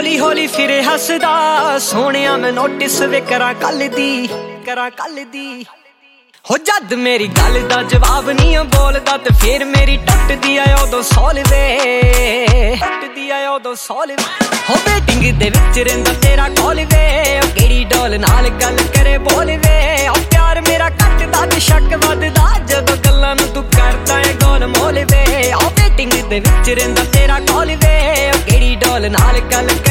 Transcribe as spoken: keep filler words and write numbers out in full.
ਹੌਲੀ ਹੌਲੀ ਫਿਰੇ ਹੱਸਦਾ ਸੋਹਣਿਆ ਮੈਂ ਨੋਟਿਸ ਵੇ ਕਰਾਂ ਕੱਲ ਦੀ ਕਰਾਂ ਕੱਲ ਦੀ ਹੋ ਜਦ ਮੇਰੀ ਗੱਲ ਦਾ ਜਵਾਬ ਨਹੀਂ ਬੋਲਦਾ ਤੇ ਫੇਰ ਮੇਰੀ ਟੁੱਟਦੀ ਆ ਉਦੋਂ ਸੌਲ ਵੇ ਟੁੱਟਦੀ ਆ ਉਦੋਂ ਸੌਲ ਹੋ ਵੇਟਿੰਗ ਦੇ ਵਿੱਚ ਰਹਿੰਦਾ ਤੇਰਾ ਕਾਲ ਵੇ ਉਹ ਕਿਹੜੀ ਡੋਲ ਨਾਲ ਗੱਲ ਕਰੇ ਬੋਲ ਵੇ ਉਹ ਪਿਆਰ ਮੇਰਾ ਘੱਟਦਾ ਤੇ ਸ਼ੱਕ ਵੱਧਦਾ ਜਦੋਂ ਗੱਲਾਂ ਨੂੰ ਤੂੰ ਕਰਦਾ ਏ ਗੋਲ ਮੋਲ ਵੇ ਉਹ ਵੇਟਿੰਗ ਦੇ ਵਿੱਚ ਰਹਿੰਦਾ ਤੇਰਾ ਕਾਲ ਵੇ ਉਹ ਕਿਹੜੀ ਡੋਲ ਨਾਲ ਗੱਲ